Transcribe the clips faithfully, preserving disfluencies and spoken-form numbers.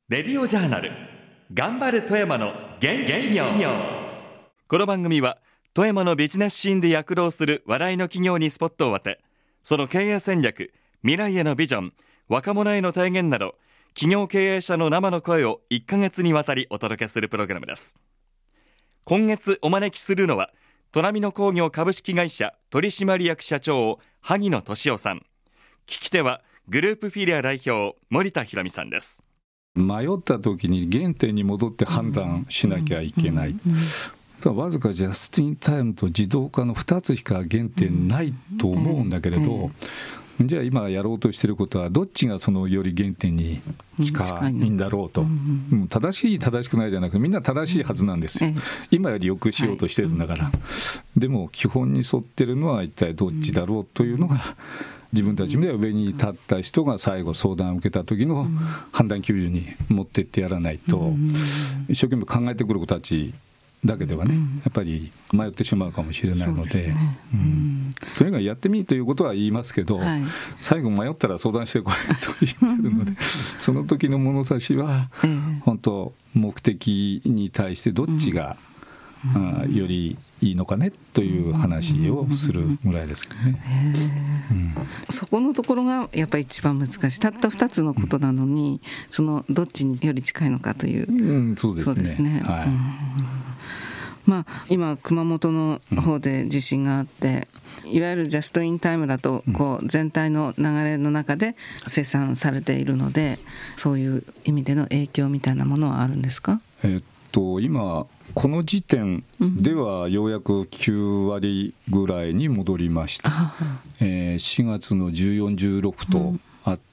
レディオジャーナル頑張る富山の元気企業。この番組は富山のビジネスシーンで躍動する話題の企業にスポットを当て、その経営戦略、未来へのビジョン、若者への提言など企業経営者の生の声をいっかげつにわたりお届けするプログラムです。今月お招きするのは砺波野工業株式会社取締役社長萩野俊夫さん。聞き手はグループフィリア代表森田博美さんです。 迷った時に原点に戻って判断しなきゃいけない、うんうんうん、わずかジャスティンタイムと自動化のふたつしか原点ないと思うんだけれど、うんえー、じゃあ今やろうとしていることはどっちがそのより原点に近いんだろうと、うんうん、正しい正しくないじゃなくてみんな正しいはずなんですよ、えー、今よりよくしようとしてるんだから、はい、でも基本に沿ってるのは一体どっちだろうというのが、うん自分たちで上に立った人が最後相談を受けた時の判断基準に持ってってやらないと、一生懸命考えてくる子たちだけではねやっぱり迷ってしまうかもしれないの で, で、ねうん、とにかくやってみということは言いますけど、はい、最後迷ったら相談してこいと言ってるのでその時の物差しは本当目的に対してどっちが、うん、よりいいのかねという話をするぐらいですけどね、 うん、そこのところがやっぱり一番難しい。たったふたつのことなのに、うん、そのどっちにより近いのかという、 うん、そうですね、そうですね、はいうんまあ、今熊本の方で地震があって、うん、いわゆるジャストインタイムだとこう全体の流れの中で生産されているので、そういう意味での影響みたいなものはあるんですか？ えー、っと今この時点ではようやくきゅうわりぐらいに戻りました、うんえー、しがつのじゅうよん、じゅうろくとあって、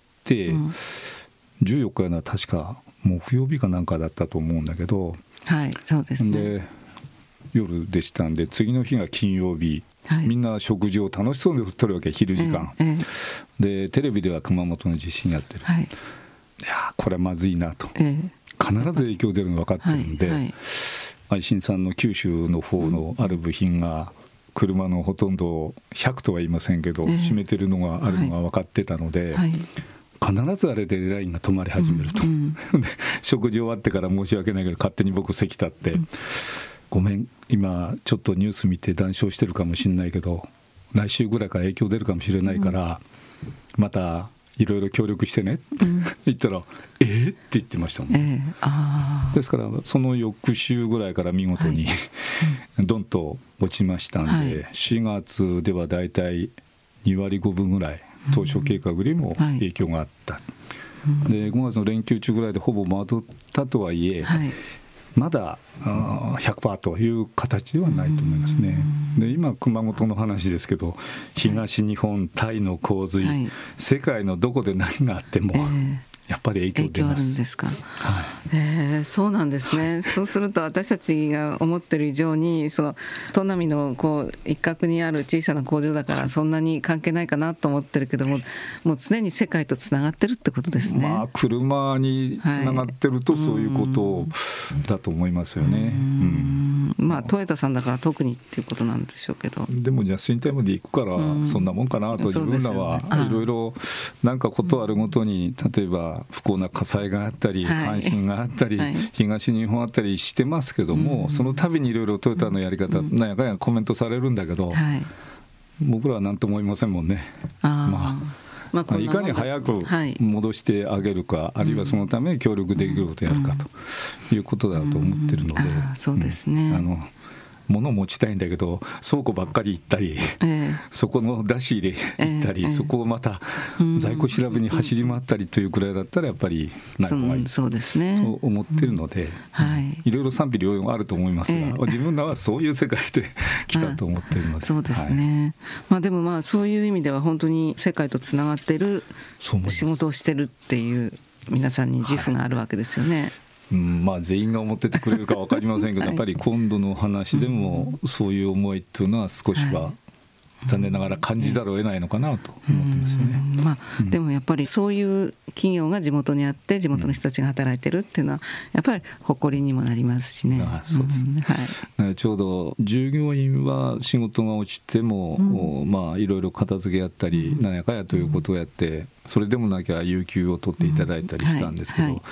うん、じゅうよっかは確か木曜日かなんかだったと思うんだけど、 はいそうですね、 で夜でしたんで次の日が金曜日、はい、みんな食事を楽しそうにとるわけ昼時間、えーえー、でテレビでは熊本の地震やってる、はい、いやこれはまずいなと、えー、必ず影響出るの分かってるんで、はいはい愛信さんの九州の方のある部品が車のほとんどひゃくとは言いませんけど、えー、占めてるのがあるのが分かってたので、はい、必ずあれでラインが止まり始めると、うんうん、で食事終わってから申し訳ないけど勝手に僕席立って、うん、ごめん今ちょっとニュース見て談笑してるかもしれないけど来週ぐらいから影響出るかもしれないから、うん、またいろいろ協力してねって、うん、言ったらえー、って言ってましたもん、えー、あですからその翌週ぐらいから見事に、はい、ドンと落ちましたんで、はい、しがつではだいたいにわりごぶんぐらい当初計画よりも影響があった、うんはい、でごがつの連休中ぐらいでほぼ戻ったとはいえ、はいまだ ひゃくパーセント という形ではないと思いますね。で今熊本の話ですけど東日本、タイの洪水、はい、世界のどこで何があっても、えーやっぱり影響出ます。 影響あるんですか、 はいえー、そうなんですね、はい、そうすると私たちが思ってる以上にその砺波のこう一角にある小さな工場だからそんなに関係ないかなと思ってるけども、もう常に世界とつながってるってことですね。 まあ、車につながってるとそういうことだと思いますよね、はいうんうんまあ、トヨタさんだから特にっていうことなんでしょうけど、 でもジャスティンタイムで行くからそんなもんかなと自分らはいろいろなんかことあるごとに例えば不幸な火災があったり、はい、阪神があったり、はい、東日本あったりしてますけども、うん、その度にいろいろトヨタのやり方、うん、なんやかんやコメントされるんだけど、はい、僕らは何とも思いませんもんね。あ、まあまあ、いかに早く戻してあげるか、はい、あるいはそのために協力できることをやるかということだと思ってるので、うんうん、 あそうですね、 うん、あの物を持ちたいんだけど倉庫ばっかり行ったり、えー、そこの出し入れ行ったり、えー、そこをまた在庫調べに走り回ったりというくらいだったらやっぱりない方がいいと思ってるので、はい、いろいろ賛否両論あると思いますが、えー、自分らはそういう世界で来たと思っているので、 そうですね、はいまあ、でもまあそういう意味では本当に世界とつながっている仕事をしてるっていう皆さんに自負があるわけですよね、はいうんまあ、全員が思っててくれるか分かりませんけど、はい、やっぱり今度の話でもそういう思いっていうのは少しは残念ながら感じざるを得ないのかなと思ってますね、 うんまあうん、でもやっぱりそういう企業が地元にあって地元の人たちが働いてるっていうのはやっぱり誇りにもなりますしね。 ああそうですね、うんはい、ちょうど従業員は仕事が落ちても、うんまあ、いろいろ片付けやったり、うん、何やかやということをやってそれでもなきゃ有給を取っていただいたりしたんですけど、うんはいはい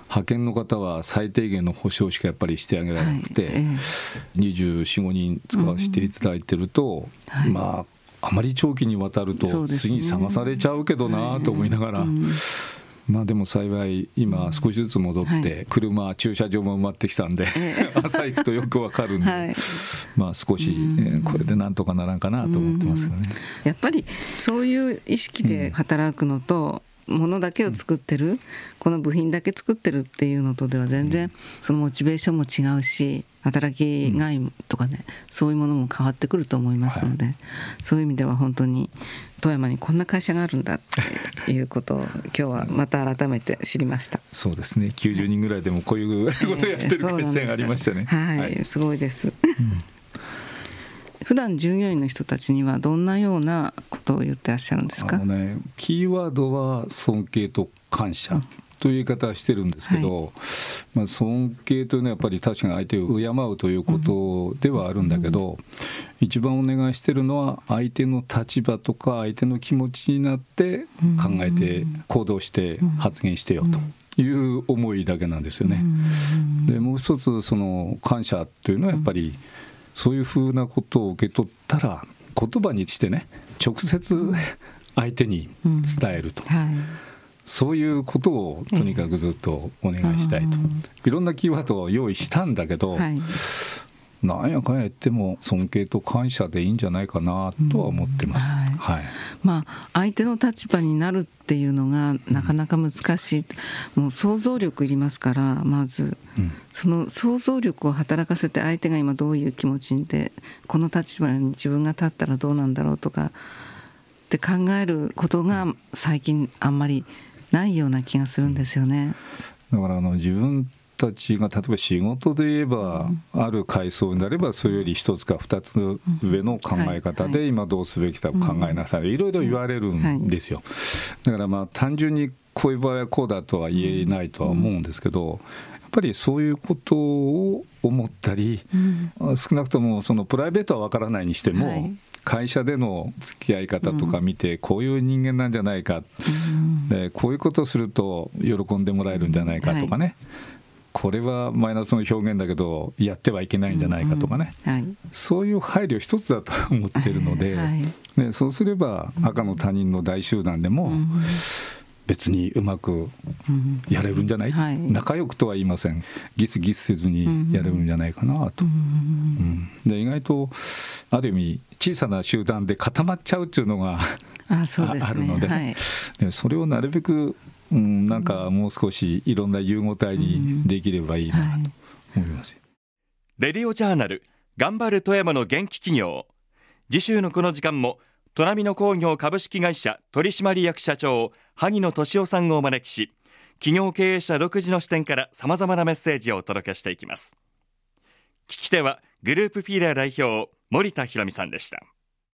派遣の方は最低限の保証しかやっぱりしてあげられなくて、はい、えー、にじゅうよん、ごにん使わせていただいてると、うん、はい、まああまり長期にわたると次探されちゃうけどなと思いながら、はい、うん、まあでも幸い今少しずつ戻って車、駐車場も埋まってきたんで朝行くとよくわかるんで、はい、まあ少しこれでなんとかならんかなと思ってますよね。 やっぱりそういう意識で働くのと、ものだけを作ってる、この部品だけ作ってるっていうのとでは全然そのモチベーションも違うし、働きがいとかね、そういうものも変わってくると思いますので、はい、そういう意味では本当に富山にこんな会社があるんだっていうことを今日はまた改めて知りました。 そうですね、きゅうじゅうにんぐらいでもこういうことをやってる会社がありましたね。 えー、はい、はい、すごいです、うん、普段従業員の人たちにはどんなようなことを言ってらっしゃるんですか？ あの、ね、キーワードは尊敬と感謝という言い方はしてるんですけど、はい、まあ、尊敬というのはやっぱり確かに相手を敬うということではあるんだけど、うん、一番お願いしてるのは相手の立場とか相手の気持ちになって考えて行動して発言してよという思いだけなんですよね。でもう一つその感謝というのはやっぱりそういうふうなことを受け取ったら言葉にしてね、直接相手に伝えると、うん、はい、そういうことをとにかくずっとお願いしたいと、いろんなキーワードを用意したんだけど、はい、なんやかんや言っても尊敬と感謝でいいんじゃないかなとは思ってます、うん、はいはい、まあ、相手の立場になるっていうのがなかなか難しい、うん、もう想像力いりますから、まず、うん、その想像力を働かせて相手が今どういう気持ちでこの立場に自分が立ったらどうなんだろうとかって考えることが最近あんまりないような気がするんですよね。 だからあの自分たちが例えば仕事で言えば、うん、ある階層になればそれより一つか二つ上の考え方で今どうすべきか考えなさい、いろいろ言われるんですよ。だからまあ単純にこういう場合はこうだとは言えないとは思うんですけど、やっぱりそういうことを思ったり、うん、少なくともそのプライベートは分からないにしても、はい、会社での付き合い方とか見てこういう人間なんじゃないか、うん、でこういうことをすると喜んでもらえるんじゃないかとかね、はい、これはマイナスの表現だけどやってはいけないんじゃないかとかね、うんうん、はい、そういう配慮一つだと思っているので、はい、ね、そうすれば赤の他人の大集団でも、うん、別にうまくやれるんじゃない、うん、はい、仲良くとは言いません、ギスギスせずにやれるんじゃないかなと、うんうん、で意外とある意味小さな集団で固まっちゃうっていうのが あ, そうです、ね、あるので、はい、でそれをなるべく、うん、なんかもう少しいろんな融合体にできればいいなと思います、 うん、はい、レディオジャーナル頑張る富山の元気企業、次週のこの時間もトナミノ工業株式会社取締役社長萩野俊夫さんをお招きし、企業経営者独自の視点からさまざまなメッセージをお届けしていきます。聞き手はグループフィーラー代表森田博美さんでした。